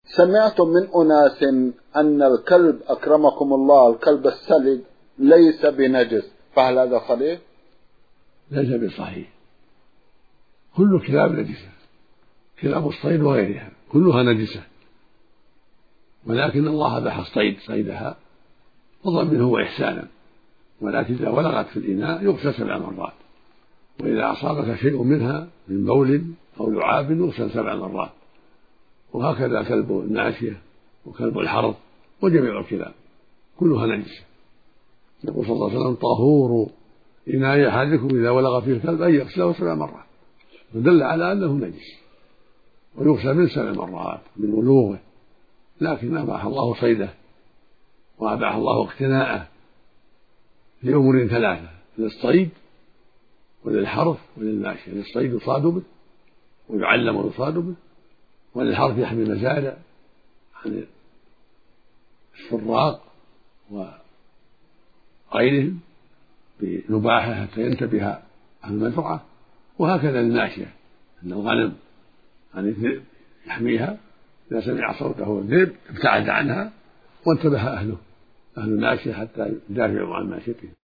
سمعت من أناس أن الكلب أكرمكم الله الكلب السلج ليس بنجس، فهل هذا صحيح؟ ليس بصحيح، كل الكلاب نجسة، كلاب الصيد وغيرها كلها نجسة، ولكن الله أباح الصيد صيدها فضلا منه وإحسانا، ولكن إذا ولغت في الإناء يغسل 7 مرات، وإذا أصابك شيء منها من بول أو لعاب يغسل 7 مرات، وهكذا كلب الناشية وكلب الحرث وجميع الكلاب كلها نجسة. يقول صلى الله عليه وسلم: طهور إناء أحدكم إذا ولغ فيه الكلب أن يغسله 7 مرات، فدل على أنه نجس ويغسل من 7 مرات من ولوغه، لكن أباح الله صيده وأباح الله اقتناءه لأمور 3: للصيد وللحرث وللماشية. للصيد يصاد به ويعلم ويصاد به، وللحرث يحمي المزارع عن السراق وغيرهم بنباحه حتى ينتبه أهل المزرعة، وهكذا للماشية أن الغنم عن الذئب يحميها، إذا سمع صوته الذئب ابتعد عنها وانتبه أهل الماشية حتى يدافعوا عن ماشيته.